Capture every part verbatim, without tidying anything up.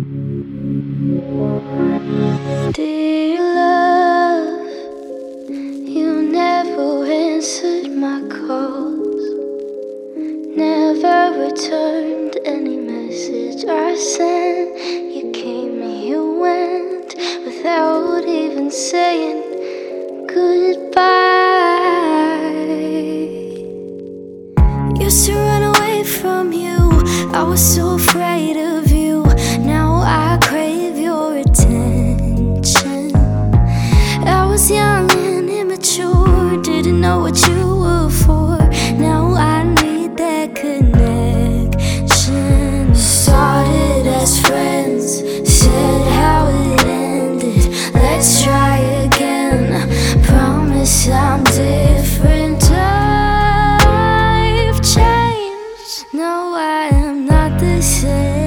Dear love, you never answered my calls, never returned any message I sent. You came and you went without even saying goodbye. Used to run away from you, I was so afraid of you. Now I crave your attention. I was young and immature, didn't know what you were for. Now I need that connection. Started as friends, said how it ended. Let's try again, promise I'm different. I've changed, no I am not the same.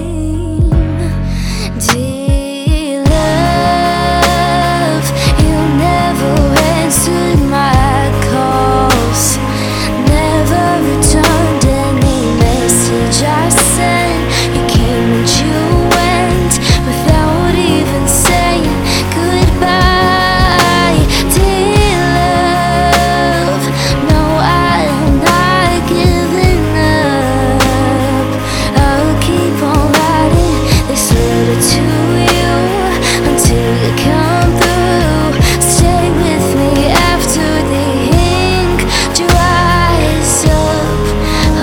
Dear love, you never answered my calls, never returned any message I sent. You came and you went without even saying goodbye. Dear love, no I am not giving up. I'll keep on writing this letter to you until you come through. Stay with me after the ink dries up. Oh,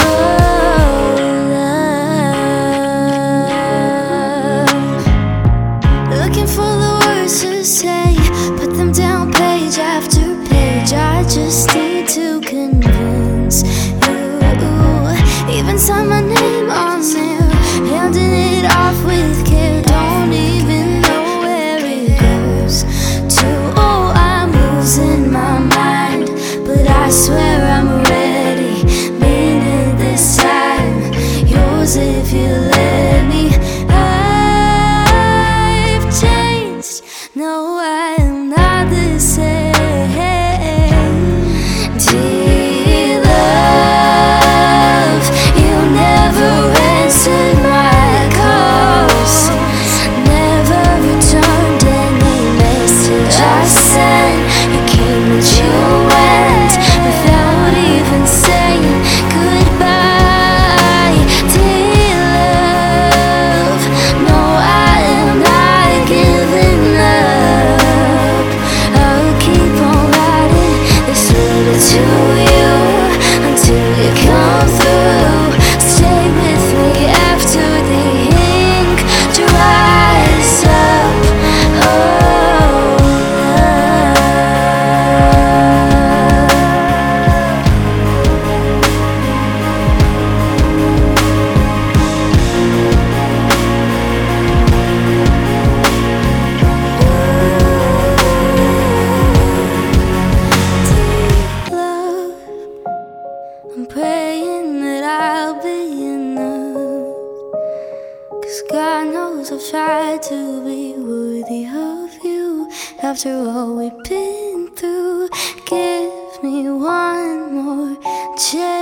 love. Looking for the words to say, put them down page after page. I just need to convince you. Even sign my name on there, handing it off with care. Don't even know where it goes to. Oh, I'm losing my mind, but I swear I'm ready. Mean it this time, yours if you let me. I've changed, no I am not the same. Dear love, you never answered my calls, never returned any message I sent. You came and you went without even saying goodbye. Dear love, no I am not giving up. I'll keep on writing this letter to you until you come through. Stay with me after the ink dries up. Oh, love, I'm praying that I'll be enough, 'cause God knows I've tried to be worthy of you. After all we've been through, give me one more chance.